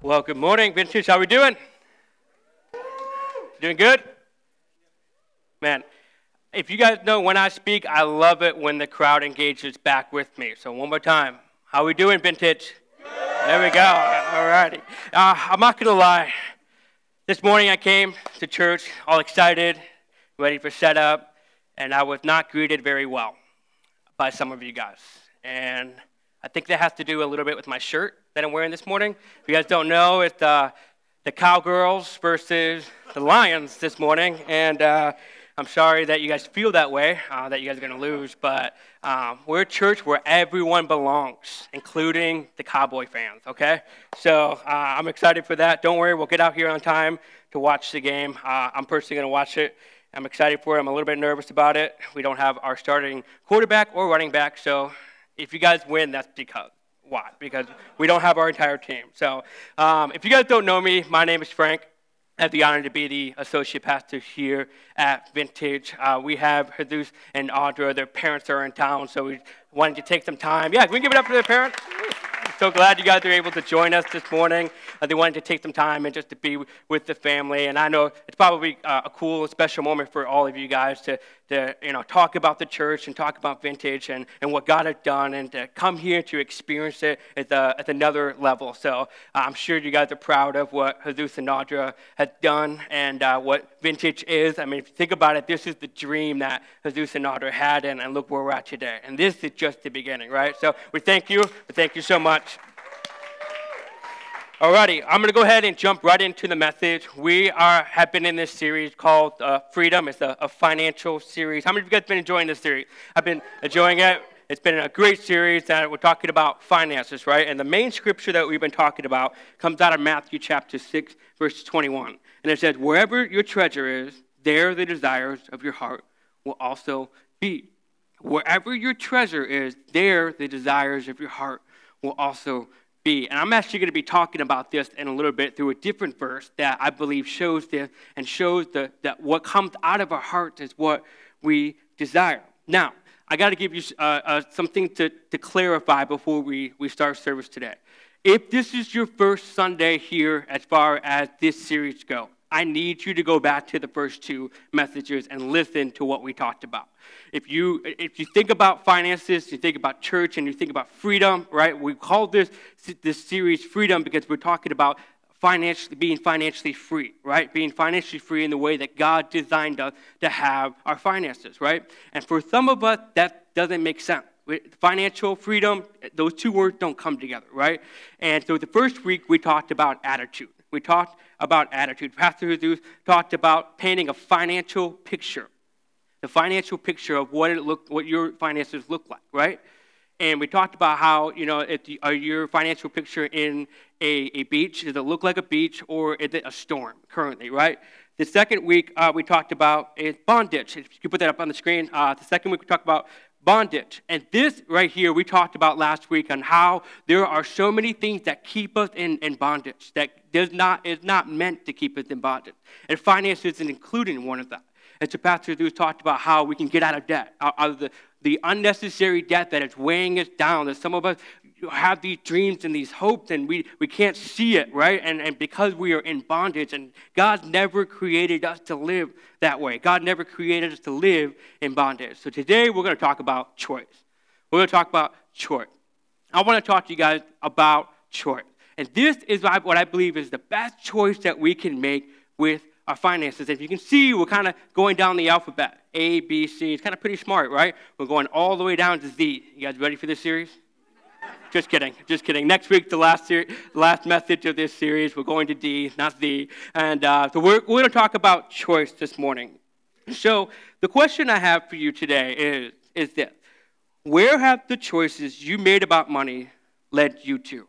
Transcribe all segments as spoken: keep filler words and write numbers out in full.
Well, good morning, Vintage. How we doing? Doing good? Man, if you guys know when I speak, I love it when the crowd engages back with me. So one more time. How we doing, Vintage? There we go. All righty. Uh, I'm not going to lie. This morning I came to church all excited, ready for setup, and I was not greeted very well by some of you guys. And I think that has to do a little bit with my shirt that I'm wearing this morning. If you guys don't know, it's uh, the Cowgirls versus the Lions this morning. And uh, I'm sorry that you guys feel that way, uh, that you guys are going to lose. But um, we're a church where everyone belongs, including the Cowboy fans, okay? So uh, I'm excited for that. Don't worry, we'll get out here on time to watch the game. Uh, I'm personally going to watch it. I'm excited for it. I'm a little bit nervous about it. We don't have our starting quarterback or running back, so if you guys win, that's because, why? Because we don't have our entire team. So um, if you guys don't know me, my name is Frank. I have the honor to be the associate pastor here at Vintage. Uh, we have Jesus and Audra. Their parents are in town, so we wanted to take some time. Yeah, can we give it up for their parents? So glad you guys are able to join us this morning. Uh, they wanted to take some time and just to be with the family. And I know it's probably uh, a cool, special moment for all of you guys to, to you know, talk about the church and talk about Vintage and, and what God has done, and to come here to experience it at, the, at another level. So uh, I'm sure you guys are proud of what Jesus and Audra has done and uh, what Vintage is. I mean, if you think about it, this is the dream that Jesus and Audra had, and, and look where we're at today. And this is just the beginning, right? So we thank you. We thank you so much. Alrighty, I'm going to go ahead and jump right into the message. We are have been in this series called uh, Freedom. It's a, a financial series. How many of you guys have been enjoying this series? I've been enjoying it. It's been a great series that we're talking about finances, right? And the main scripture that we've been talking about comes out of Matthew chapter six, verse twenty-one. And it says, wherever your treasure is, there the desires of your heart will also be. Wherever your treasure is, there the desires of your heart will also be. And I'm actually going to be talking about this in a little bit through a different verse that I believe shows this and shows the, that what comes out of our hearts is what we desire. Now, I got to give you uh, uh, something to, to clarify before we, we start service today. If this is your first Sunday here as far as this series goes, I need you to go back to the first two messages and listen to what we talked about. If you if you think about finances, you think about church, and you think about freedom, right? We call this this series Freedom because we're talking about financially being financially free, right? Being financially free in the way that God designed us to have our finances, right? And for some of us, that doesn't make sense. Financial freedom, those two words don't come together, right? And so the first week we talked about attitude. We talked about attitude. Pastor Jesus talked about painting a financial picture, the financial picture of what it look, what your finances look like, right? And we talked about how, you know, if the, are your financial picture in a, a beach? Does it look like a beach, or is it a storm currently, right? The second week uh, we talked about is bondage. If you put that up on the screen. Uh, the second week we talked about bondage. And this right here, we talked about last week on how there are so many things that keep us in, in bondage, that does not is not meant to keep us in bondage. And finance isn't included in one of that. And so Pastor Lewis talked about how we can get out of debt, out, out of the, the unnecessary debt that is weighing us down. That some of us have these dreams and these hopes, and we, we can't see it, right? And, and because we are in bondage, and God never created us to live that way. God never created us to live in bondage. So today we're going to talk about choice. We're going to talk about choice. I want to talk to you guys about choice. And this is what I believe is the best choice that we can make with our finances. If you can see, we're kind of going down the alphabet. A, B, C. It's kind of pretty smart, right? We're going all the way down to Z. You guys ready for this series? Just kidding, just kidding. Next week, the last ser- last message of this series, we're going to D, not Z. And uh, so we're, we're going to talk about choice this morning. So the question I have for you today is, is this. Where have the choices you made about money led you to?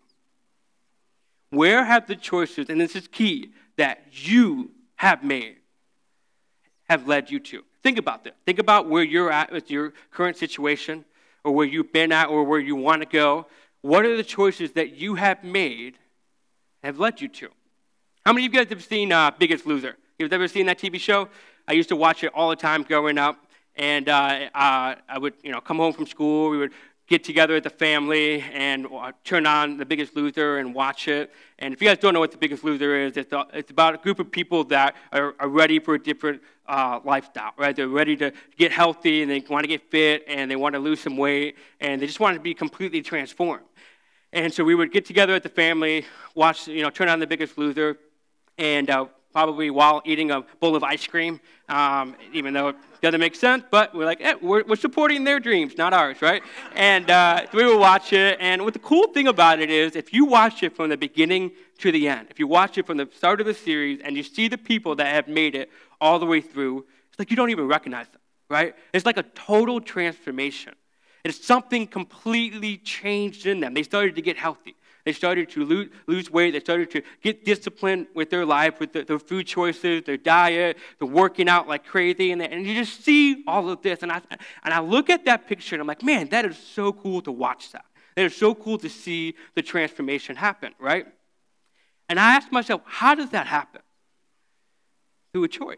Where have the choices, and this is key, that you have made have led you to? Think about this. Think about where you're at with your current situation, or where you've been at, or where you want to go. What are the choices that you have made have led you to? How many of you guys have seen uh, Biggest Loser? You've ever seen that T V show? I used to watch it all the time growing up, and uh, uh, I would, you know, come home from school. We would get together as a family and turn on The Biggest Loser and watch it. And if you guys don't know what The Biggest Loser is, it's, a, it's about a group of people that are, are ready for a different uh, lifestyle, right? They're ready to get healthy, and they want to get fit, and they want to lose some weight, and they just want to be completely transformed. And so we would get together as a family, watch, you know, turn on The Biggest Loser, and uh, probably while eating a bowl of ice cream, um, even though it doesn't make sense, but we're like, eh, we're, we're supporting their dreams, not ours, right? And uh, we will watch it, and what the cool thing about it is, if you watch it from the beginning to the end, if you watch it from the start of the series, and you see the people that have made it all the way through, it's like you don't even recognize them, right? It's like a total transformation. It's something completely changed in them. They started to get healthy. They started to lose, lose weight. They started to get disciplined with their life, with the, their food choices, their diet, the working out like crazy. And, and you just see all of this. And I, and I look at that picture, and I'm like, man, that is so cool to watch that. That is so cool to see the transformation happen, right? And I asked myself, how does that happen? Through a choice.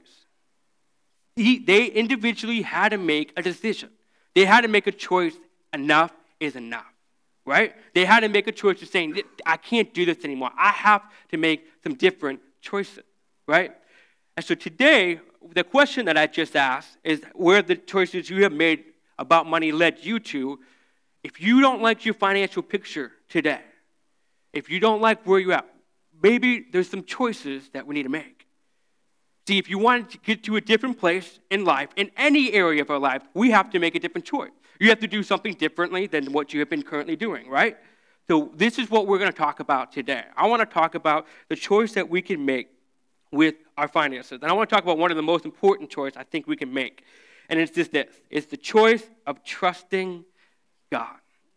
He, they individually had to make a decision. They had to make a choice. Enough is enough. Right? They had to make a choice of saying, I can't do this anymore. I have to make some different choices, right? And so today, the question that I just asked is where the choices you have made about money led you to. If you don't like your financial picture today, if you don't like where you're at, maybe there's some choices that we need to make. See, if you want to get to a different place in life, in any area of our life, we have to make a different choice. You have to do something differently than what you have been currently doing, right? So this is what we're going to talk about today. I want to talk about the choice that we can make with our finances. And I want to talk about one of the most important choices I think we can make. And it's just this. It's the choice of trusting God.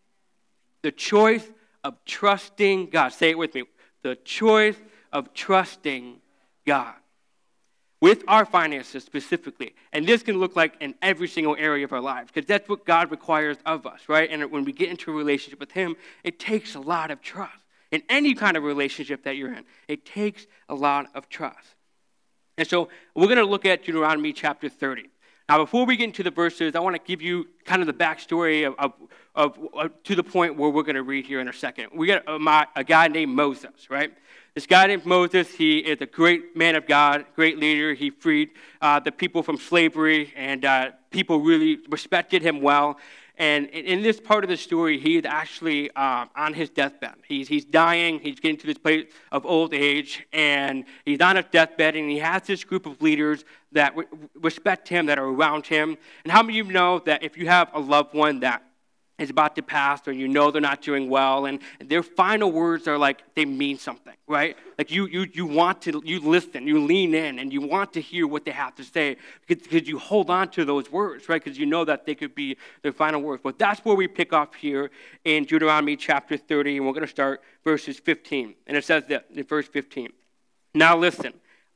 The choice of trusting God. Say it with me. The choice of trusting God. With our finances specifically. And this can look like in every single area of our lives, because that's what God requires of us, right? And when we get into a relationship with him, it takes a lot of trust. In any kind of relationship that you're in, it takes a lot of trust. And so we're going to look at Deuteronomy chapter thirty. Now, before we get into the verses, I want to give you kind of the backstory of, of, of, of to the point where we're going to read here in a second. We got a, my, a guy named Moses, right? This guy named Moses, he is a great man of God, great leader. He freed uh, the people from slavery, and uh, people really respected him well. And in this part of the story, he is actually uh, on his deathbed. He's, he's dying. He's getting to this place of old age, and he's on his deathbed, and he has this group of leaders that re- respect him, that are around him. And how many of you know that if you have a loved one that is about to pass, or you know they're not doing well, and their final words are like, they mean something, right? Like you you you want to, you listen, you lean in, and you want to hear what they have to say, because, because you hold on to those words, right? Because you know that they could be their final words. But that's where we pick up here in Deuteronomy chapter thirty, and we're going to start verses fifteen. And it says that in verse fifteen. Now listen,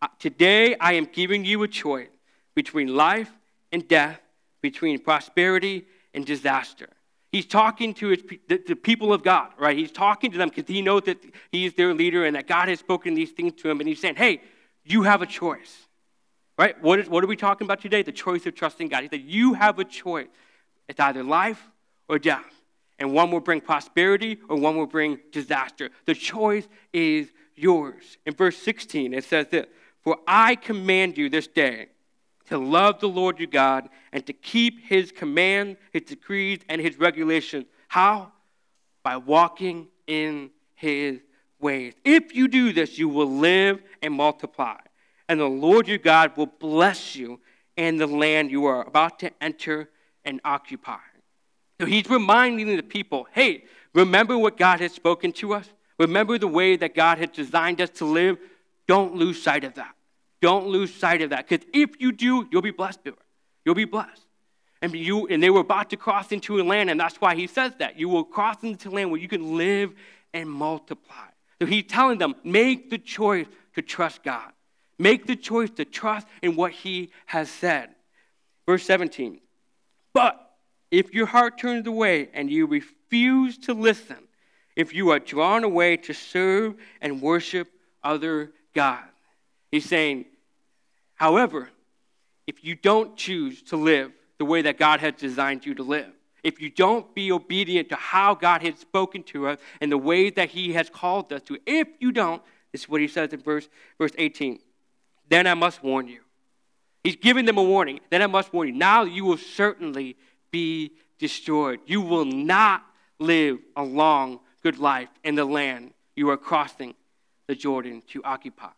today I am giving you a choice between life and death, between prosperity and disaster. He's talking to his, the, the people of God, right? He's talking to them because he knows that he's their leader and that God has spoken these things to him. And he's saying, hey, you have a choice, right? What, is, what are we talking about today? The choice of trusting God. He said, you have a choice. It's either life or death. And one will bring prosperity or one will bring disaster. The choice is yours. In verse sixteen, it says this, for I command you this day to love the Lord your God, and to keep his command, his decrees, and his regulations. How? By walking in his ways. If you do this, you will live and multiply. And the Lord your God will bless you in the land you are about to enter and occupy. So he's reminding the people, hey, remember what God has spoken to us? Remember the way that God has designed us to live? Don't lose sight of that. Don't lose sight of that, because if you do, you'll be blessed. You'll be blessed. And you and they were about to cross into a land, and that's why he says that. You will cross into a land where you can live and multiply. So he's telling them, make the choice to trust God. Make the choice to trust in what he has said. Verse seventeen, but if your heart turns away and you refuse to listen, if you are drawn away to serve and worship other gods. He's saying, however, if you don't choose to live the way that God has designed you to live, if you don't be obedient to how God has spoken to us and the ways that he has called us to, if you don't, this is what he says in verse, verse eighteen, then I must warn you. He's giving them a warning. Then I must warn you. Now you will certainly be destroyed. You will not live a long, good life in the land you are crossing the Jordan to occupy.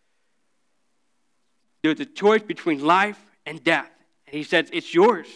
There's a choice between life and death. And he says, it's yours.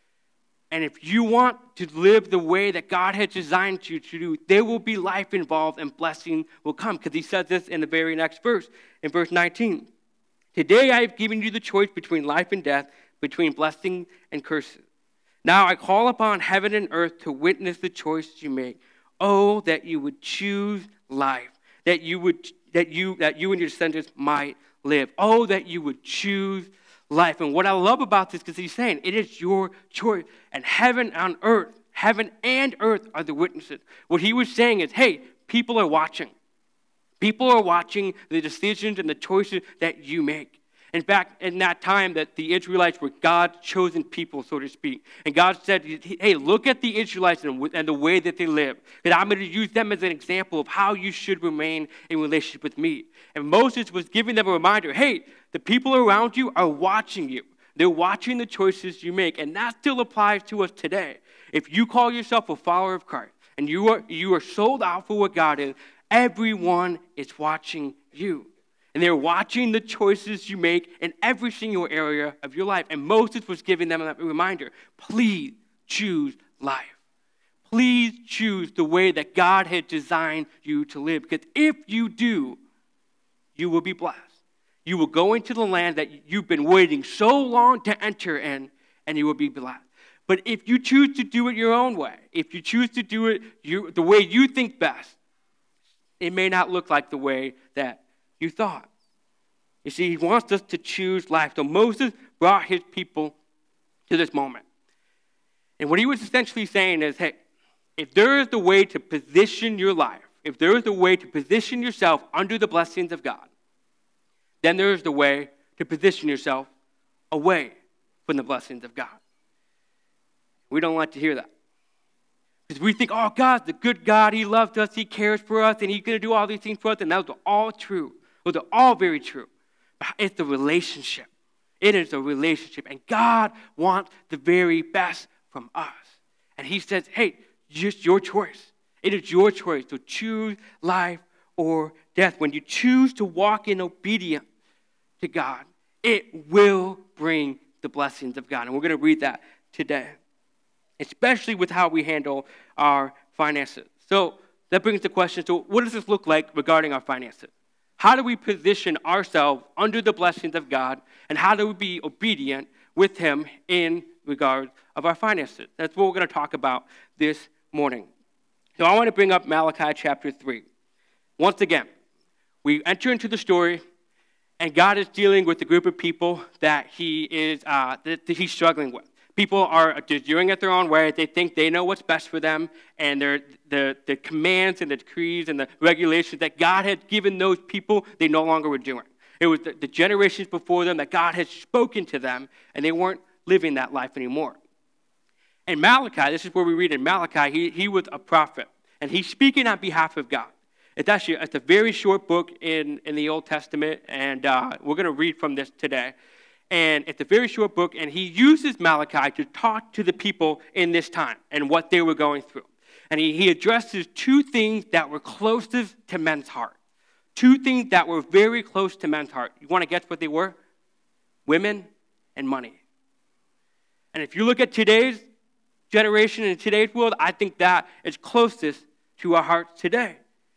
And if you want to live the way that God has designed you to do, there will be life involved and blessing will come. Because he says this in the very next verse, in verse nineteen. Today I have given you the choice between life and death, between blessing and curses. Now I call upon heaven and earth to witness the choice you make. Oh, that you would choose life, that you would that you that you and your descendants might live. Oh, that you would choose life. And what I love about this, because he's saying it is your choice. And heaven and earth, heaven and earth are the witnesses. What he was saying is, hey, people are watching. People are watching the decisions and the choices that you make. In fact, in that time that the Israelites were God's chosen people, so to speak. And God said, hey, look at the Israelites and, and the way that they live. And I'm going to use them as an example of how you should remain in relationship with me. And Moses was giving them a reminder, hey, the people around you are watching you. They're watching the choices you make. And that still applies to us today. If you call yourself a follower of Christ and you are, you are sold out for what God is, everyone is watching you. And they're watching the choices you make in every single area of your life. And Moses was giving them a reminder. Please choose life. Please choose the way that God had designed you to live. Because if you do, you will be blessed. You will go into the land that you've been waiting so long to enter in, and you will be blessed. But if you choose to do it your own way, if you choose to do it you, the way you think best, it may not look like the way that you thought. You see, he wants us to choose life. So Moses brought his people to this moment. And what he was essentially saying is, hey, if there is a way to position your life, if there is a way to position yourself under the blessings of God, then there is the way to position yourself away from the blessings of God. We don't like to hear that. Because we think, oh, God's the good God. He loves us. He cares for us. And he's going to do all these things for us. And those are all true. Those are all very true. But it's the relationship. It is a relationship. And God wants the very best from us. And he says, hey, just your choice. It is your choice to choose life or death. When you choose to walk in obedience to God, it will bring the blessings of God. And we're going to read that today, especially with how we handle our finances. So that brings the question, so what does this look like regarding our finances? How do we position ourselves under the blessings of God, and how do we be obedient with him in regard of our finances? That's what we're going to talk about this morning. So I want to bring up Malachi chapter three. Once again, we enter into the story, and God is dealing with a group of people that he is uh, that he's struggling with. People are just doing it their own way. They think they know what's best for them, and the the commands and the decrees and the regulations that God had given those people, they no longer were doing. It was the, the generations before them that God had spoken to them, and they weren't living that life anymore. And Malachi, this is where we read in Malachi, he, he was a prophet, and he's speaking on behalf of God. It's actually it's a very short book in, in the Old Testament, and uh, we're going to read from this today. And it's a very short book, and he uses Malachi to talk to the people in this time and what they were going through. And he, he addresses two things that were closest to men's heart. Two things that were very close to men's heart. You want to guess what they were? Women and money. And if you look at today's generation and today's world, I think that is closest to our hearts today.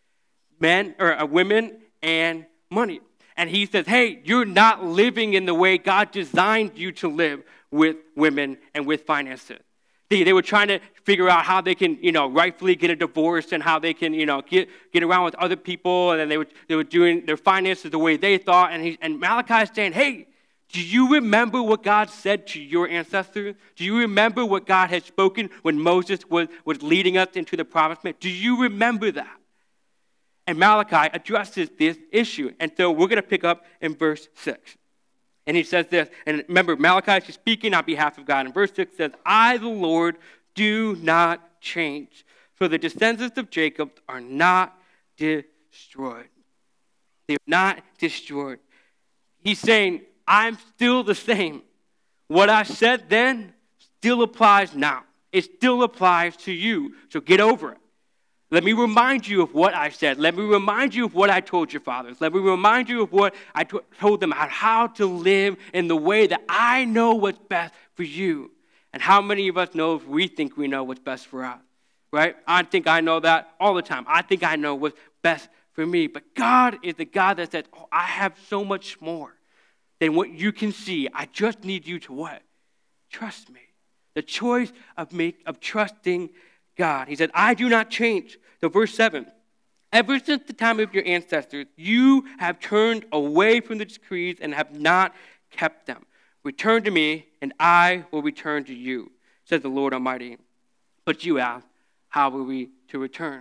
Men, or uh, women and money. And he says, hey, you're not living in the way God designed you to live with women and with finances. They, they were trying to figure out how they can, you know, rightfully get a divorce and how they can, you know, get, get around with other people. And then they were, they were doing their finances the way they thought. And, he, and Malachi is saying, hey, do you remember what God said to your ancestors? Do you remember what God had spoken when Moses was, was leading us into the promised land? Do you remember that? And Malachi addresses this issue. And so we're going to pick up in verse six. And he says this, and remember, Malachi is speaking on behalf of God. And verse six says, I, the Lord, do not change. So the descendants of Jacob are not destroyed. They're not destroyed. He's saying, I'm still the same. What I said then still applies now. It still applies to you. So get over it. Let me remind you of what I said. Let me remind you of what I told your fathers. Let me remind you of what I t- told them about how to live in the way that I know what's best for you. And how many of us know if we think we know what's best for us, right? I think I know that all the time. I think I know what's best for me. But God is the God that says, oh, I have so much more than what you can see. I just need you to what? Trust me. The choice of make, of trusting God. He said, I do not change. So verse seven, ever since the time of your ancestors, you have turned away from the decrees and have not kept them. Return to me, and I will return to you, says the Lord Almighty. But you ask, how will we to return?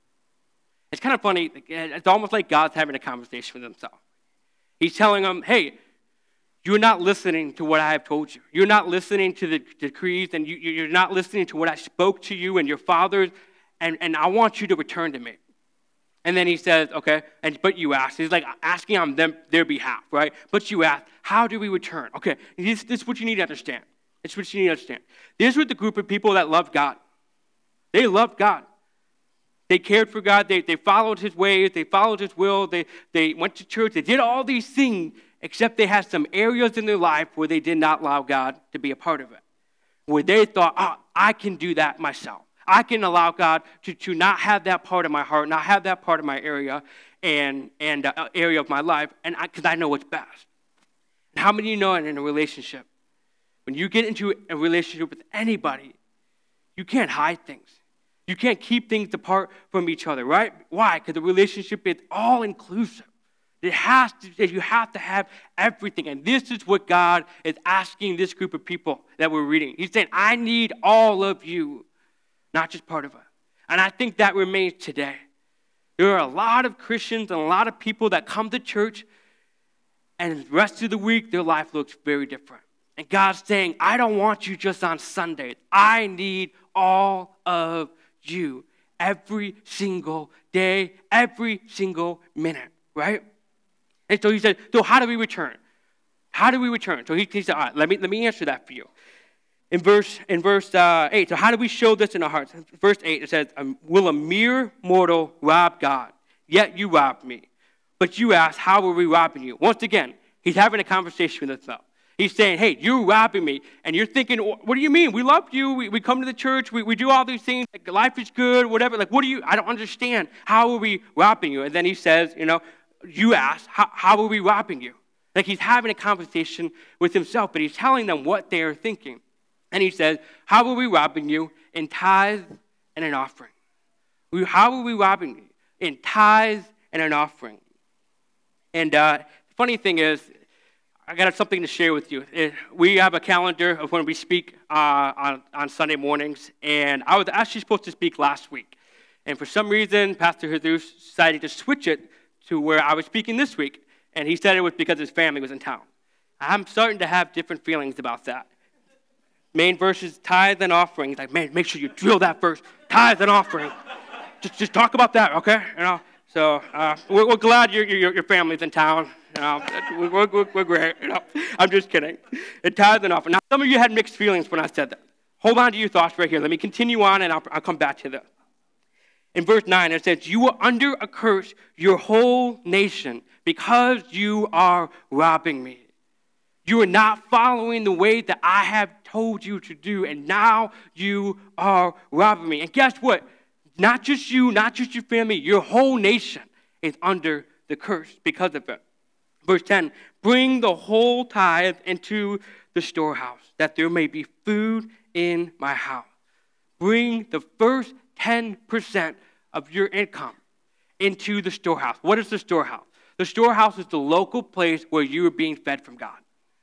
It's kind of funny. It's almost like God's having a conversation with himself. He's telling them, hey, you're not listening to what I have told you. You're not listening to the decrees, and you, you're not listening to what I spoke to you and your fathers, and, and I want you to return to me. And then he says, okay, and but you ask. He's like asking on them, their behalf, right? But you ask, how do we return? Okay, this, this is what you need to understand. This is what you need to understand. This was the group of people that loved God. They loved God. They cared for God. They, they followed his ways. They followed his will. They, they went to church. They did all these things, except they had some areas in their life where they did not allow God to be a part of it, where they thought, oh, I can do that myself. I can allow God to, to not have that part of my heart, not have that part of my area and, and uh, area of my life, and because I, I know what's best. And how many of you know in a relationship, when you get into a relationship with anybody, you can't hide things. You can't keep things apart from each other, right? Why? Because the relationship is all-inclusive. It has to, you have to have everything. And this is what God is asking this group of people that we're reading. He's saying, I need all of you, not just part of it. And I think that remains today. There are a lot of Christians and a lot of people that come to church, and the rest of the week, their life looks very different. And God's saying, I don't want you just on Sundays. I need all of you every single day, every single minute, right? And so he said, so how do we return? How do we return? So he, he said, all right, let me, let me answer that for you. In verse, in verse uh, eight, so how do we show this in our hearts? Verse eight, it says, um, will a mere mortal rob God? Yet you robbed me. But you ask, how are we robbing you? Once again, he's having a conversation with himself. He's saying, hey, you're robbing me. And you're thinking, what do you mean? We love you. We, we come to the church. We, we do all these things. Like, life is good, whatever. Like, what do you, I don't understand. How are we robbing you? And then he says, you know, you ask, how, how are we robbing you? Like, he's having a conversation with himself, but he's telling them what they are thinking. And he says, how are we robbing you? In tithe and an offering. How are we robbing you? In tithe and an offering. And uh, the funny thing is, I got something to share with you. It, we have a calendar of when we speak uh, on, on Sunday mornings, and I was actually supposed to speak last week. And for some reason, Pastor Jesus decided to switch it to where I was speaking this week, and he said it was because his family was in town. I'm starting to have different feelings about that. Main verse is tithe and offering. He's like, man, make sure you drill that verse. Tithe and offering. just, just talk about that, okay? You know. So uh, we're, we're glad your, your, your family's in town. You know, we're, we're, we're great. You know, I'm just kidding. It tithe and offering. Now, some of you had mixed feelings when I said that. Hold on to your thoughts right here. Let me continue on, and I'll, I'll come back to that. In verse nine, it says, you are under a curse, your whole nation, because you are robbing me. You are not following the way that I have told you to do, and now you are robbing me. And guess what? Not just you, not just your family, your whole nation is under the curse because of it. Verse ten, bring the whole tithe into the storehouse, that there may be food in my house. Bring the first ten percent of your income into the storehouse. What is the storehouse? The storehouse is the local place where you are being fed from God.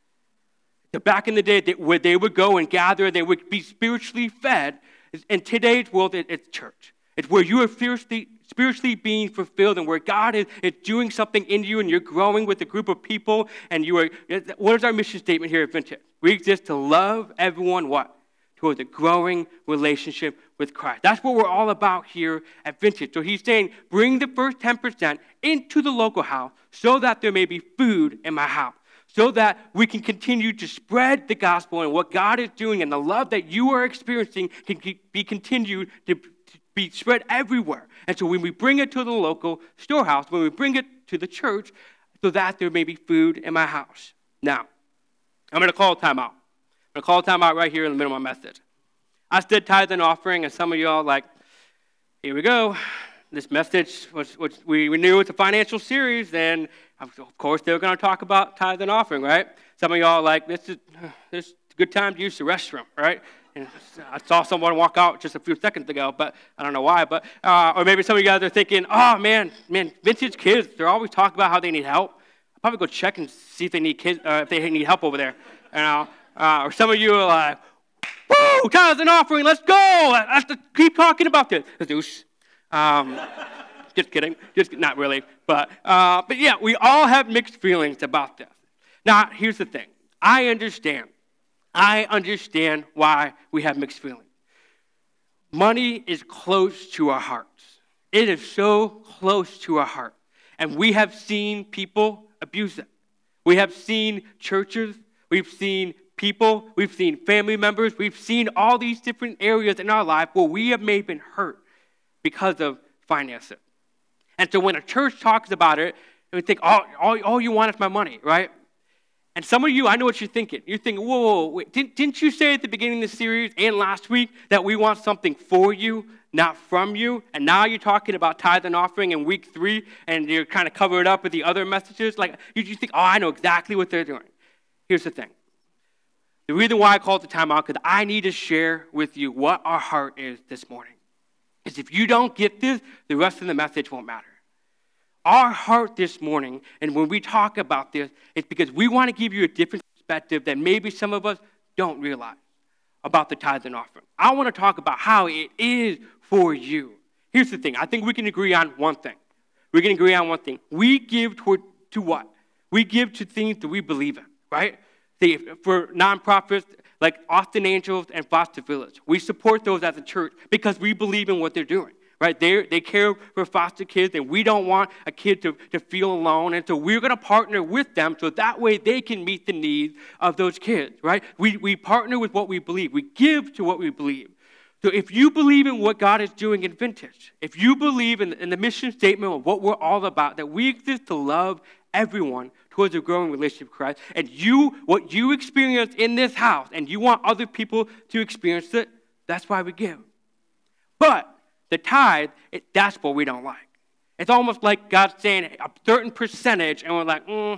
So back in the day, they, where they would go and gather, they would be spiritually fed. In today's world, it, it's church. It's where you are spiritually, spiritually being fulfilled, and where God is, is doing something in you, and you're growing with a group of people. And you are. What is our mission statement here at Vintage? We exist to love everyone. What? towards a growing relationship with Christ. That's what we're all about here at Vintage. So he's saying, bring the first ten percent into the local house so that there may be food in my house, so that we can continue to spread the gospel and what God is doing and the love that you are experiencing can be continued to be spread everywhere. And so when we bring it to the local storehouse, when we bring it to the church, so that there may be food in my house. Now, I'm going to call a timeout. I'm going to call a timeout right here in the middle of my message. I did tithe and offering, and some of y'all like, here we go. This message, was, was we, we knew it's a financial series, and of course they were going to talk about tithe and offering, right? Some of y'all like, this is, this is a good time to use the restroom, right? And I saw someone walk out just a few seconds ago, but I don't know why. But uh, or maybe some of you guys are thinking, oh, man, man, Vintage kids, they're always talking about how they need help. I'll probably go check and see if they need kids, uh, if they need help over there. You know? uh, or some of you are like, woo, tithes and offering, let's go. I have to keep talking about this. Zeus. Um, just kidding. Just not really. But, uh, but yeah, we all have mixed feelings about this. Now, here's the thing. I understand. I understand why we have mixed feelings. Money is close to our hearts. It is so close to our heart. And we have seen people abuse it. We have seen churches, we've seen people, we've seen family members, we've seen all these different areas in our life where we have maybe been hurt because of finances. And so when a church talks about it, we think, oh, all, all you want is my money, right? And some of you, I know what you're thinking. You're thinking, whoa, whoa, whoa wait, didn't, didn't you say at the beginning of the series and last week that we want something for you, not from you? And now you're talking about tithe and offering in week three, and you're kind of covered up with the other messages. Like, you just think, oh, I know exactly what they're doing. Here's the thing. The reason why I called the time out, because I need to share with you what our heart is this morning. Because if you don't get this, the rest of the message won't matter. Our heart this morning, and when we talk about this, it's because we want to give you a different perspective that maybe some of us don't realize about the tithe and offering. I want to talk about how it is for you. Here's the thing. I think we can agree on one thing. We can agree on one thing. We give toward, to what? We give to things that we believe in, right? See, for nonprofits like Austin Angels and Foster Village, we support those as a church because we believe in what they're doing. Right? They they care for foster kids, and we don't want a kid to, to feel alone. And so we're going to partner with them so that way they can meet the needs of those kids, right? We, we partner with what we believe. We give to what we believe. So if you believe in what God is doing in Vintage, if you believe in, in the mission statement of what we're all about, that we exist to love everyone towards a growing relationship with Christ, and you, what you experience in this house, and you want other people to experience it, that's why we give. But the tithe, it, that's what we don't like. It's almost like God's saying a certain percentage, and we're like, mm,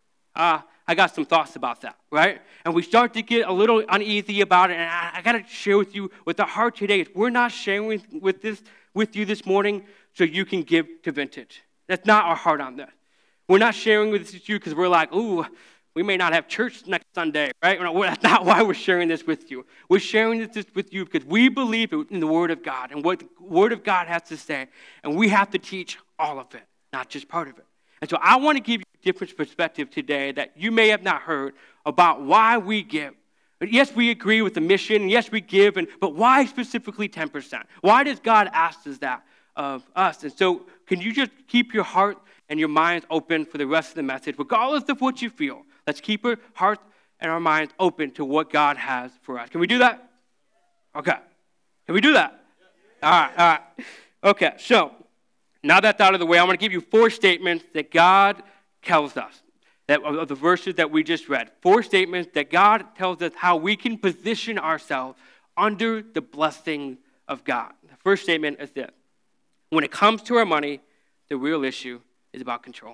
uh, I got some thoughts about that, right? And we start to get a little uneasy about it, and I, I got to share with you with the heart today is we're not sharing with, with this with you this morning so you can give to Vintage. That's not our heart on this. We're not sharing with you because we're like, ooh, we may not have church next Sunday, right? That's not why we're sharing this with you. We're sharing this with you because we believe in the Word of God and what the Word of God has to say, and we have to teach all of it, not just part of it. And so I want to give you a different perspective today that you may have not heard about why we give. Yes, we agree with the mission, and yes, we give, and but why specifically ten percent? Why does God ask us that of us? And so can you just keep your heart and your minds open for the rest of the message, regardless of what you feel? Let's keep our hearts and our minds open to what God has for us. Can we do that? Okay. Can we do that? All right, all right. Okay, so now that's out of the way, I want to give you four statements that God tells us, that of the verses that we just read. Four statements that God tells us how we can position ourselves under the blessing of God. The first statement is this. When it comes to our money, the real issue is about control.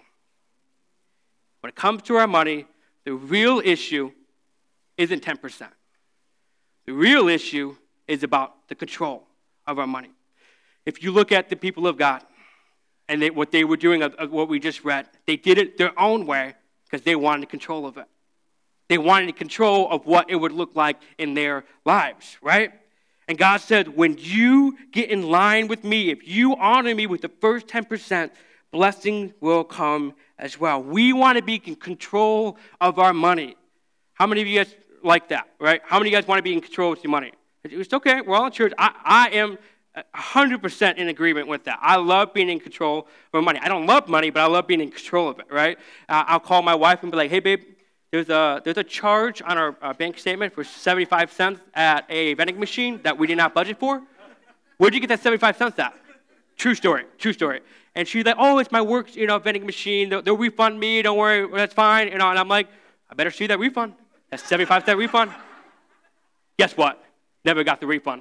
When it comes to our money, the real issue isn't ten percent. The real issue is about the control of our money. If you look at the people of God and they, what they were doing, of, of what we just read, they did it their own way because they wanted control of it. They wanted control of what it would look like in their lives, right? And God said, when you get in line with me, if you honor me with the first ten percent, blessing will come as well. We want to be in control of our money. How many of you guys like that, right? How many of you guys want to be in control of your money? It's okay. We're all in church. I, I am one hundred percent in agreement with that. I love being in control of money. I don't love money, but I love being in control of it, right? Uh, I'll call my wife and be like, hey, babe, there's a, there's a charge on our uh, bank statement for seventy-five cents at a vending machine that we did not budget for. Where'd you get that seventy-five cents at? True story, true story. And she's like, oh, it's my work, you know, vending machine. They'll, they'll refund me. Don't worry, that's fine. You know, and I'm like, I better see that refund. That's seventy-five cent refund. Guess what? Never got the refund.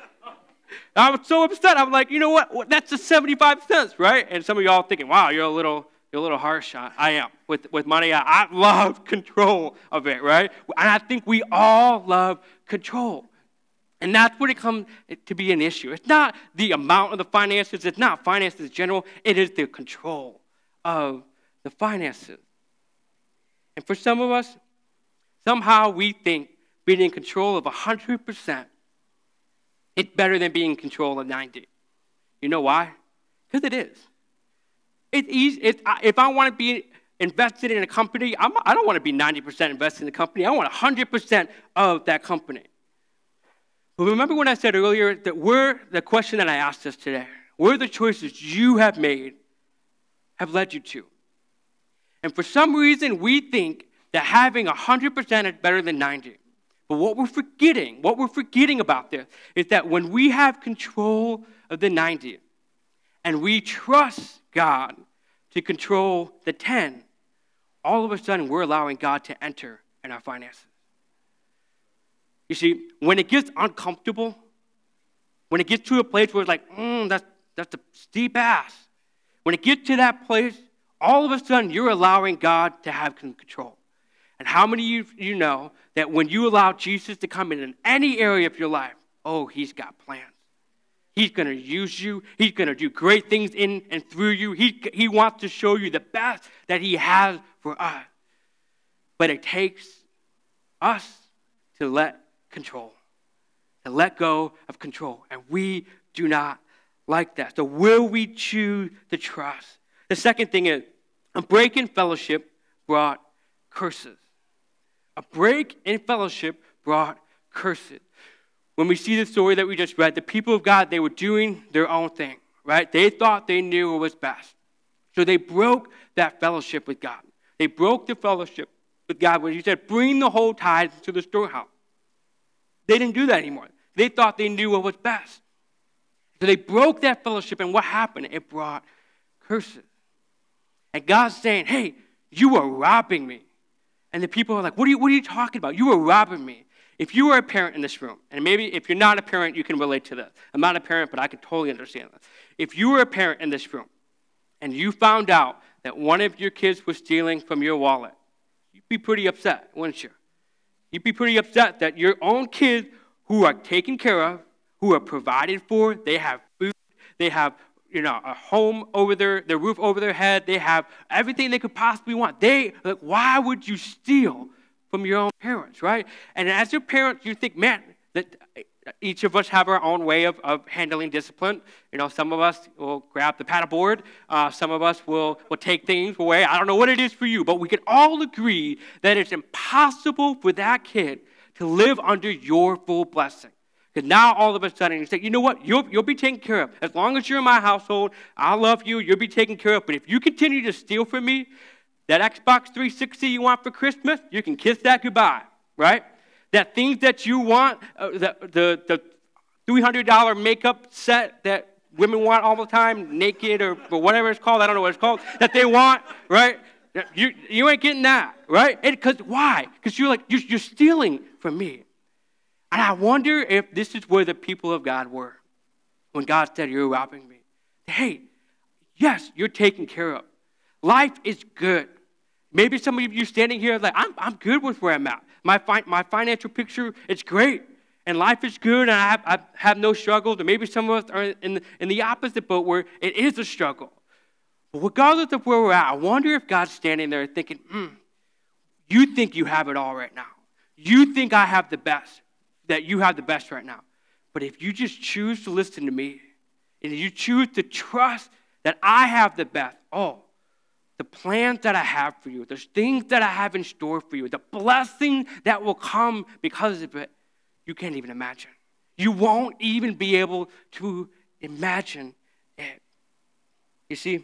I was so upset. I'm like, you know what? That's the seventy-five cents, right? And some of y'all thinking, wow, you're a little, you're a little harsh. I, I am with with money. I, I love control of it, right? And I think we all love control. And that's when it comes to be an issue. It's not the amount of the finances. It's not finances in general. It is the control of the finances. And for some of us, somehow we think being in control of one hundred percent is better than being in control of ninety. You know why? Because it is. It's easy. It's, if I want to be invested in a company, I'm, I don't want to be ninety percent invested in the company. I want one hundred percent of that company. But remember when I said earlier that we're, the question that I asked us today, where the choices you have made have led you to. And for some reason, we think that having one hundred percent is better than ninety. But what we're forgetting, what we're forgetting about this is that when we have control of the ninety and we trust God to control the ten, all of a sudden we're allowing God to enter in our finances. You see, when it gets uncomfortable, when it gets to a place where it's like, mm, that's, that's a steep ass, when it gets to that place, all of a sudden you're allowing God to have control. And how many of you know that when you allow Jesus to come in in any area of your life, oh, he's got plans. He's going to use you. He's going to do great things in and through you. He, he wants to show you the best that he has for us. But it takes us to let control, to let go of control. And we do not like that. So will we choose to trust? The second thing is, a break in fellowship brought curses. A break in fellowship brought curses. When we see the story that we just read, the people of God, they were doing their own thing, right? They thought they knew what was best. So they broke that fellowship with God. They broke the fellowship with God when he said, bring the whole tithe to the storehouse. They didn't do that anymore. They thought they knew what was best. So they broke that fellowship, and what happened? It brought curses. And God's saying, hey, you are robbing me. And the people are like, what are you, what are you talking about? You are robbing me. If you are a parent in this room, and maybe if you're not a parent, you can relate to this. I'm not a parent, but I can totally understand this. If you were a parent in this room, and you found out that one of your kids was stealing from your wallet, you'd be pretty upset, wouldn't you? You'd be pretty upset that your own kids who are taken care of, who are provided for, they have food, they have, you know, a home over their, their roof over their head, they have everything they could possibly want. They, like, why would you steal from your own parents, right? And as your parents, you think, man, that each of us have our own way of, of handling discipline. You know, some of us will grab the paddleboard. Uh, some of us will, will take things away. I don't know what it is for you, but we can all agree that it's impossible for that kid to live under your full blessing. Because now all of a sudden you say, you know what, you'll, you'll be taken care of. As long as you're in my household, I love you, you'll be taken care of. But if you continue to steal from me, that Xbox three sixty you want for Christmas, you can kiss that goodbye, right? That things that you want, uh, the, the, the three hundred dollars makeup set that women want all the time, naked or, or whatever it's called, I don't know what it's called, that they want, right? You, you ain't getting that, right? Because why? Because you're like, you're, you're stealing from me. And I wonder if this is where the people of God were when God said, you're robbing me. Hey, yes, you're taken care of. Life is good. Maybe some of you standing here like, I'm, I'm good with where I'm at. My, fi- my financial picture, it's great. And life is good, and I have, I have no struggles. Or maybe some of us are in the, in the opposite boat where it is a struggle. But regardless of where we're at, I wonder if God's standing there thinking, hmm, you think you have it all right now. You think I have the best, that you have the best right now. But if you just choose to listen to me, and you choose to trust that I have the best, oh, the plans that I have for you, there's things that I have in store for you, the blessing that will come because of it, you can't even imagine. You won't even be able to imagine it. You see,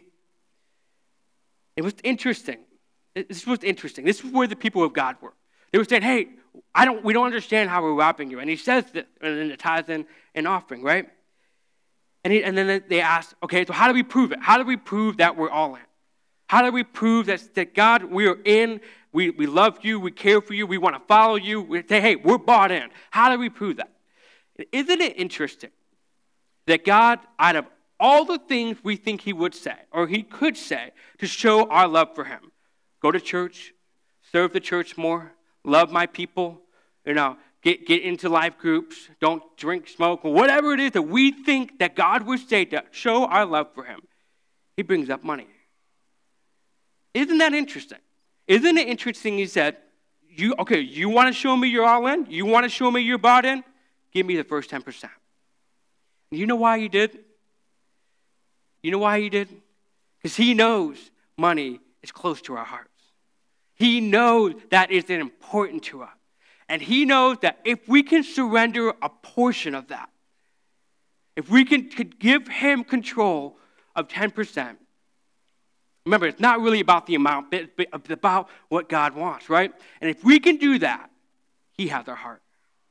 it was interesting. This was interesting. This is where the people of God were. They were saying, hey, I don't, we don't understand how we're robbing you. And he says that in the tithes and, and offering, right? And, he, and then they asked, okay, so how do we prove it? How do we prove that we're all in? How do we prove that, that God, we are in, we, we love you, we care for you, we want to follow you? We say, hey, we're bought in. How do we prove that? Isn't it interesting that God, out of all the things we think he would say, or he could say, to show our love for him, go to church, serve the church more, love my people, you know, get, get into life groups, don't drink, smoke, whatever it is that we think that God would say to show our love for him, he brings up money. Isn't that interesting? Isn't it interesting he said, you okay, you want to show me you're all in? You want to show me you're bought in? Give me the first ten percent. And you know why he did? You know why he did? Because he knows money is close to our hearts. He knows that is important to us. And he knows that if we can surrender a portion of that, if we can could give him control of ten percent, remember, it's not really about the amount, but it's about what God wants, right? And if we can do that, he has our heart.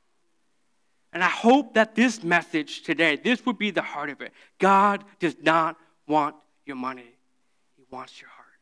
And I hope that this message today, this would be the heart of it. God does not want your money. He wants your heart.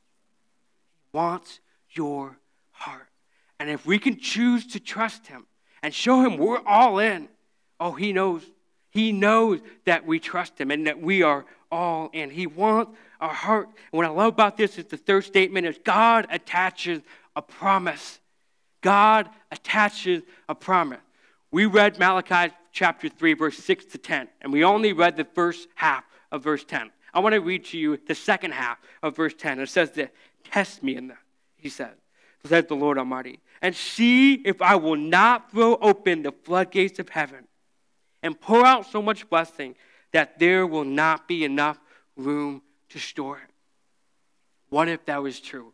He wants your heart. And if we can choose to trust him and show him we're all in, oh, he knows. He knows that we trust him and that we are all in. He wants our heart. And what I love about this is the third statement is God attaches a promise. God attaches a promise. We read Malachi chapter three, verse six to ten, and we only read the first half of verse ten. I want to read to you the second half of verse ten. It says that, test me in that, he said, says the Lord Almighty, and see if I will not throw open the floodgates of heaven and pour out so much blessing that there will not be enough room to store it. What if that was true?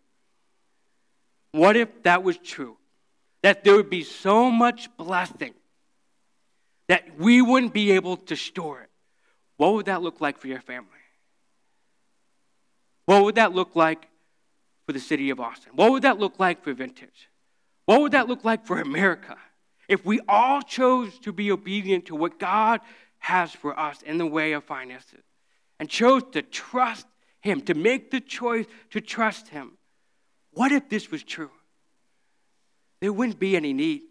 What if that was true? That there would be so much blessing that we wouldn't be able to store it. What would that look like for your family? What would that look like for the city of Austin? What would that look like for Vintage? What would that look like for America? If we all chose to be obedient to what God has for us in the way of finances and chose to trust him, to make the choice to trust him, what if this was true? There wouldn't be any need.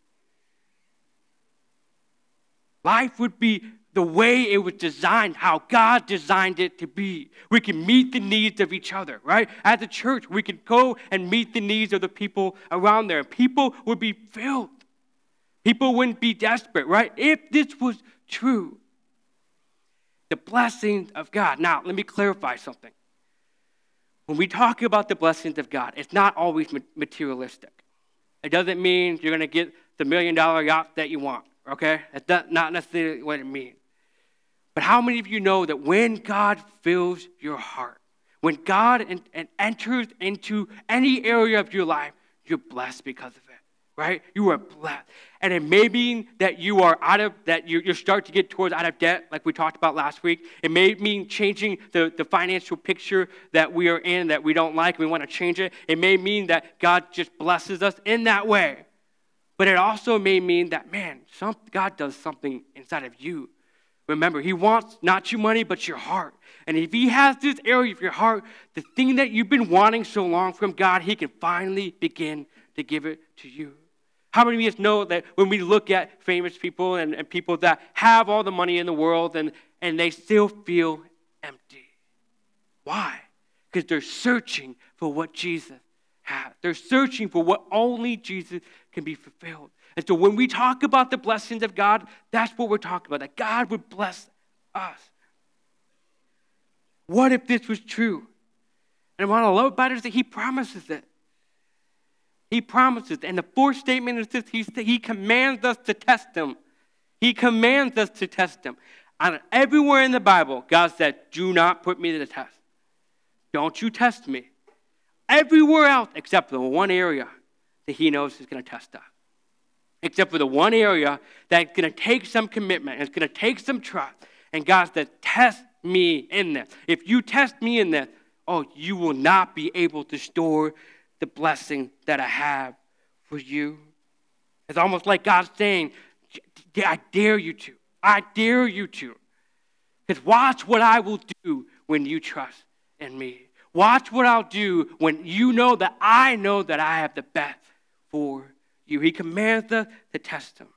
Life would be the way it was designed, how God designed it to be. We can meet the needs of each other, right? As a church, we can go and meet the needs of the people around there. People would be filled. People wouldn't be desperate, right? If this was true. The blessings of God. Now, let me clarify something. When we talk about the blessings of God, it's not always materialistic. It doesn't mean you're going to get the million dollar yacht that you want, okay? That's not necessarily what it means. But how many of you know that when God fills your heart, when God en- en- enters into any area of your life, you're blessed because of it, right? You are blessed. And it may mean that you are out of, that you, you start to get towards out of debt, like we talked about last week. It may mean changing the, the financial picture that we are in that we don't like. We want to change it. It may mean that God just blesses us in that way. But it also may mean that, man, some, God does something inside of you. Remember, he wants not your money, but your heart. And if he has this area of your heart, the thing that you've been wanting so long from God, he can finally begin to give it to you. How many of us know that when we look at famous people and, and people that have all the money in the world and, and they still feel empty? Why? Because they're searching for what Jesus has. They're searching for what only Jesus can be fulfilled. And so when we talk about the blessings of God, that's what we're talking about, that God would bless us. What if this was true? And what I love about it is that he promises it. He promises. And the fourth statement is this. He, he commands us to test him. He commands us to test him. And everywhere in the Bible, God said, do not put me to the test. Don't you test me. Everywhere else except the one area that he knows is going to test us. except for the one area that's going to take some commitment. It's going to take some trust. And God says, test me in this. If you test me in this, oh, you will not be able to store the blessing that I have for you. It's almost like God's saying, I dare you to. I dare you to. Because watch what I will do when you trust in me. Watch what I'll do when you know that I know that I have the best for you. He commands us to test him.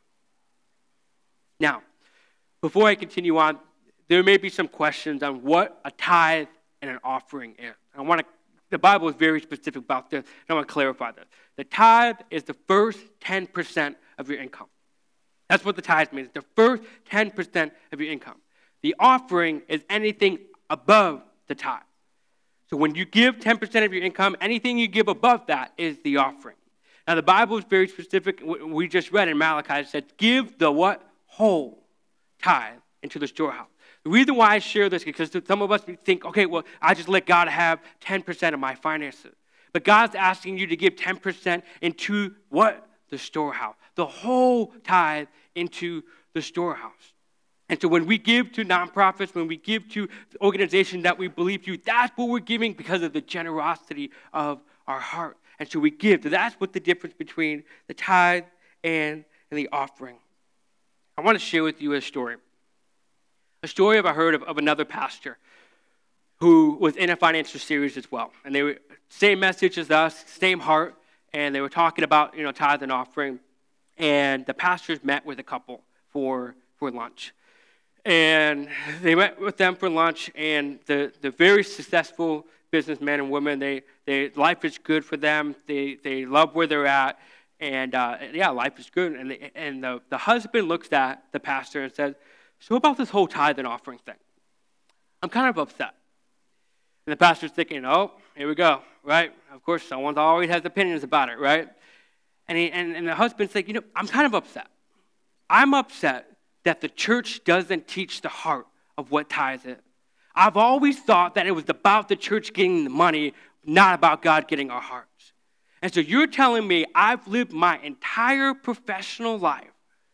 Now, before I continue on, there may be some questions on what a tithe and an offering is. I want to, the Bible is very specific about this, and I want to clarify this. The tithe is the first ten percent of your income. That's what the tithe means, the first ten percent of your income. The offering is anything above the tithe. So when you give ten percent of your income, anything you give above that is the offering. Now the Bible is very specific. We just read in Malachi, it said, give the what? Whole tithe into the storehouse. The reason why I share this is because some of us think, okay, well, I just let God have ten percent of my finances. But God's asking you to give ten percent into what? The storehouse. The whole tithe into the storehouse. And so when we give to nonprofits, when we give to organizations that we believe to, that's what we're giving because of the generosity of our heart. And so we give. So that's what the difference between the tithe and, and the offering. I want to share with you a story. A story I've heard of, of another pastor who was in a financial series as well. And they were same message as us, same heart, and they were talking about, you know, tithe and offering. And the pastors met with a couple for, for lunch. And they met with them for lunch, and the, the very successful businessmen and women, they, they life is good for them. They they love where they're at, and uh, yeah, life is good. And they, and the, the husband looks at the pastor and says, so about this whole tithe and offering thing? I'm kind of upset. And the pastor's thinking, oh, here we go, right? Of course, someone always has opinions about it, right? And, he, and, and the husband's like, you know, I'm kind of upset. I'm upset that the church doesn't teach the heart of what tithe is. I've always thought that it was about the church getting the money, not about God getting our hearts. And so you're telling me I've lived my entire professional life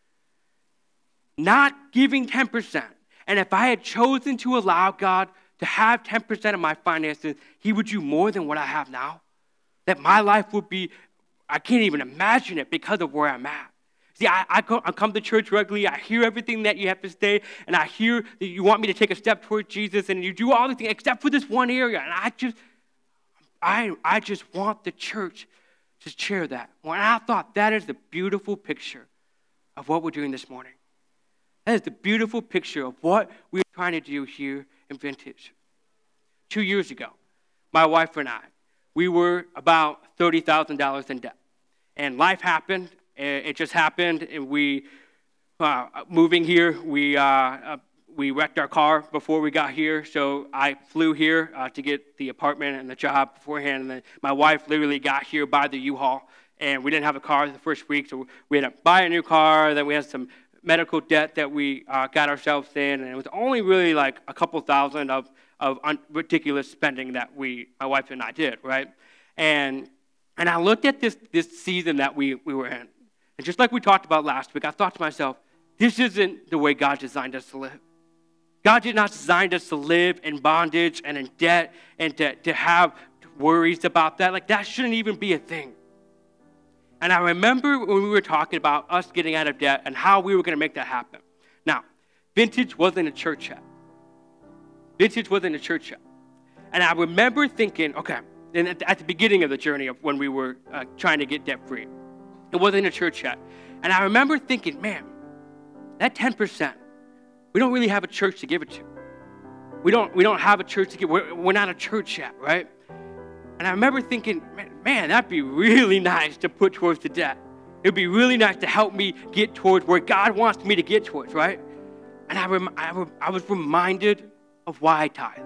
not giving ten percent. And if I had chosen to allow God to have ten percent of my finances, he would do more than what I have now? That my life would be, I can't even imagine it because of where I'm at. See, I, I, come, I come to church regularly. I hear everything that you have to say, and I hear that you want me to take a step towards Jesus, and you do all the things except for this one area. And I just, I, I just want the church to share that. When I thought that is the beautiful picture of what we're doing this morning. That is the beautiful picture of what we're trying to do here in Vintage. Two years ago, my wife and I, we were about thirty thousand dollars in debt. And life happened. It just happened, and we, uh, moving here, we uh, uh, we wrecked our car before we got here, so I flew here uh, to get the apartment and the job beforehand, and then my wife literally got here by the U-Haul, and we didn't have a car the first week, so we had to buy a new car, then we had some medical debt that we uh, got ourselves in, and it was only really like a couple thousand of, of un- ridiculous spending that we, my wife and I did, right? And and I looked at this, this season that we, we were in. And just like we talked about last week, I thought to myself, this isn't the way God designed us to live. God did not design us to live in bondage and in debt and to, to have worries about that. Like, that shouldn't even be a thing. And I remember when we were talking about us getting out of debt and how we were going to make that happen. Now, Vintage wasn't a church yet. Vintage wasn't a church yet. And I remember thinking, okay, and at, at the beginning of the journey of when we were uh, trying to get debt-free, it wasn't a church yet. And I remember thinking, man, that ten percent, we don't really have a church to give it to. We don't, we don't have a church to give. We're, we're not a church yet, right? And I remember thinking, man, man, that'd be really nice to put towards the debt. It'd be really nice to help me get towards where God wants me to get towards, right? And I, rem- I, rem- I was reminded of why I tithe.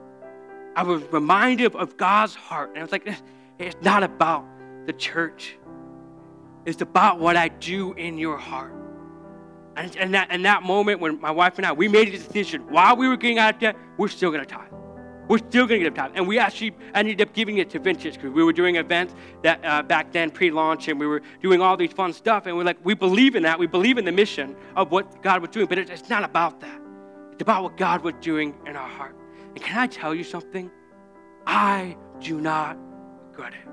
I was reminded of, of God's heart. And I was like, it's not about the church. It's about what I do in your heart. And, and, that, and that moment when my wife and I, we made a decision, while we were getting out of debt, we're still going to tithe. We're still going to give tithe. And we actually ended up giving it to Vintage because we were doing events that uh, back then, pre-launch, and we were doing all these fun stuff. And we're like, we believe in that. We believe in the mission of what God was doing. But it, it's not about that. It's about what God was doing in our heart. And can I tell you something? I do not regret it.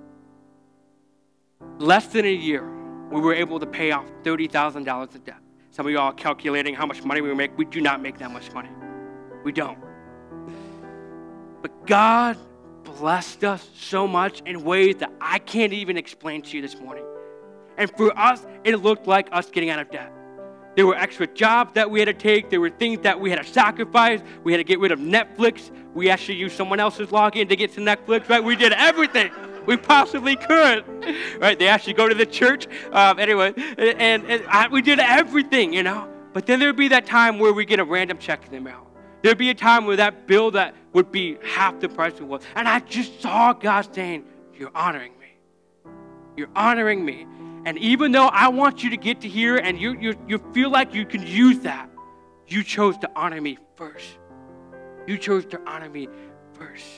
Less than a year, we were able to pay off thirty thousand dollars of debt. Some of y'all are calculating how much money we make. We do not make that much money. We don't. But God blessed us so much in ways that I can't even explain to you this morning. And for us, it looked like us getting out of debt. There were extra jobs that we had to take. There were things that we had to sacrifice. We had to get rid of Netflix. We actually used someone else's login to get to Netflix, right? We did everything we possibly could, right? They actually go to the church. Um, anyway, and, and I, we did everything, you know. But then there'd be that time where we get a random check in the mail. There'd be a time where that bill that would be half the price it was. And I just saw God saying, you're honoring me. You're honoring me. And even though I want you to get to here and you, you, you feel like you can use that, you chose to honor me first. You chose to honor me first.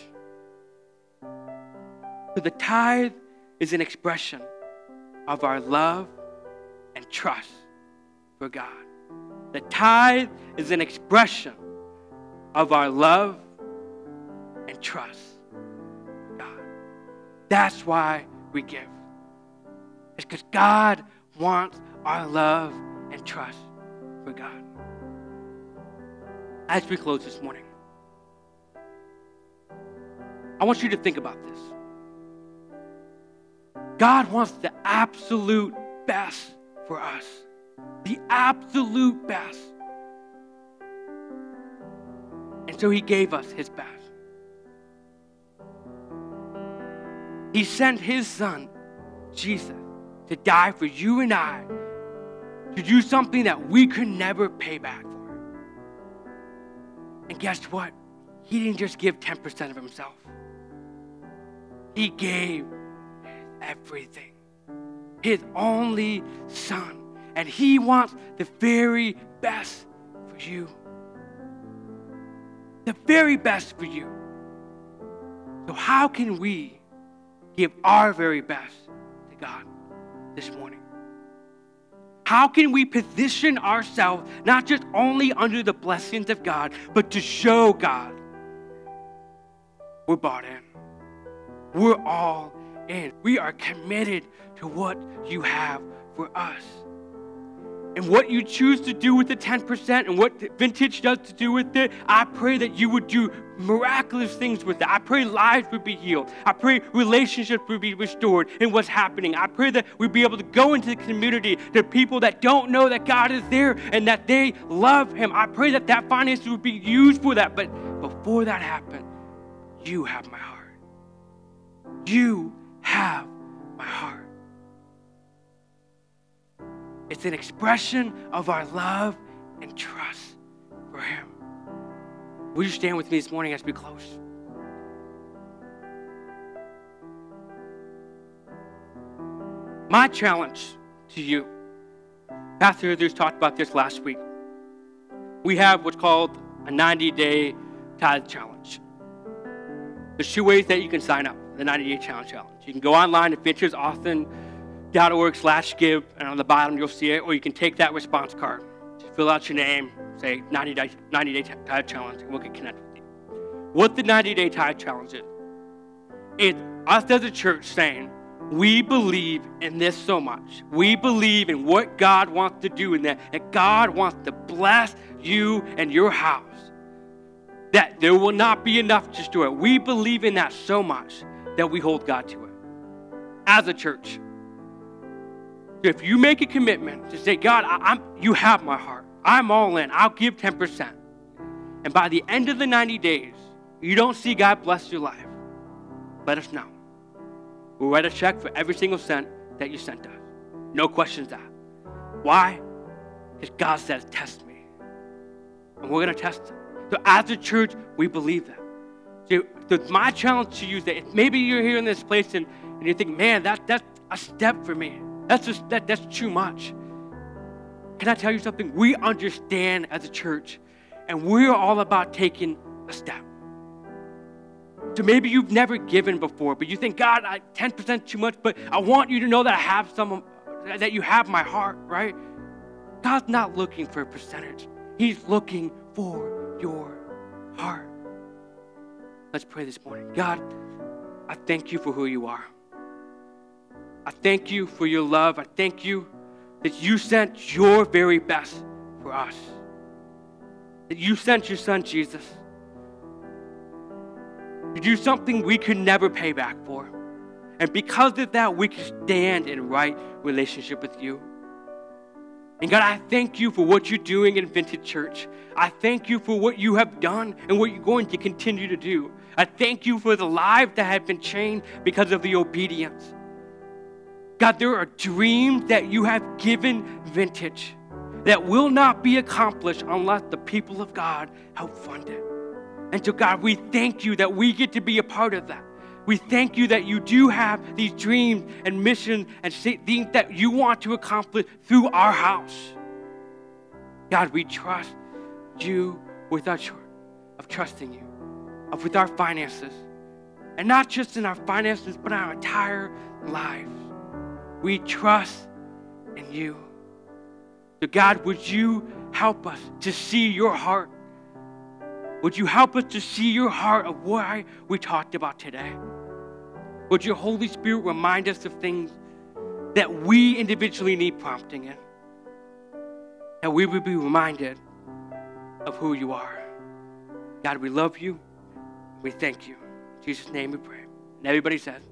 So the tithe is an expression of our love and trust for God. The tithe is an expression of our love and trust for God. That's why we give. It's because God wants our love and trust for God. As we close this morning, I want you to think about this. God wants the absolute best for us. The absolute best. And so he gave us his best. He sent his son, Jesus, to die for you and I, to do something that we could never pay back for. And guess what? He didn't just give ten percent of himself. He gave everything. His only son. And he wants the very best for you. The very best for you. So how can we give our very best to God this morning? How can we position ourselves not just only under the blessings of God, but to show God we're bought in. We're all in. We are committed to what you have for us. And what you choose to do with the ten percent and what Vintage does to do with it, I pray that you would do miraculous things with it. I pray lives would be healed. I pray relationships would be restored in what's happening. I pray that we'd be able to go into the community to people that don't know that God is there and that they love him. I pray that that finance would be used for that. But before that happened, you have my heart. You have my heart. It's an expression of our love and trust for him. Will you stand with me this morning as we close? My challenge to you, Pastor Heathers talked about this last week. We have what's called a ninety-day tithe challenge. There's two ways that you can sign up, the ninety-day challenge challenge. You can go online to vintage austin dot org slash give, and on the bottom you'll see it, or you can take that response card, fill out your name, say ninety-day tithe challenge, and we'll get connected with you. What the ninety-day tithe challenge is, it's us as a church saying, we believe in this so much. We believe in what God wants to do in that, that God wants to bless you and your house, that there will not be enough to do it. We believe in that so much that we hold God to it as a church. So if you make a commitment to say, God, I, I'm, you have my heart. I'm all in. I'll give ten percent. And by the end of the ninety days, you don't see God bless your life, let us know. We'll write a check for every single cent that you sent us. No questions asked. Why? Because God says, test me. And we're going to test it. So as a church, we believe that. So, so my challenge to you is that if maybe you're here in this place and, and you think, man, that, that's a step for me. That's just that that's too much. Can I tell you something? We understand as a church, and we're all about taking a step. So maybe you've never given before, but you think, God, I, ten percent too much, but I want you to know that I have some, that you have my heart, right? God's not looking for a percentage. He's looking for your heart. Let's pray this morning. God, I thank you for who you are. I thank you for your love. I thank you that you sent your very best for us. That you sent your son, Jesus, to do something we could never pay back for. And because of that, we can stand in right relationship with you. And God, I thank you for what you're doing in Vintage Church. I thank you for what you have done and what you're going to continue to do. I thank you for the lives that have been changed because of the obedience. God, there are dreams that you have given Vintage that will not be accomplished unless the people of God help fund it. And so, God, we thank you that we get to be a part of that. We thank you that you do have these dreams and missions and things that you want to accomplish through our house. God, we trust you with our choice of trusting you, of with our finances, and not just in our finances, but our entire lives. We trust in you. So God, would you help us to see your heart? Would you help us to see your heart of why we talked about today? Would your Holy Spirit remind us of things that we individually need prompting in? That we would be reminded of who you are. God, we love you. We thank you. In Jesus' name we pray. And everybody says,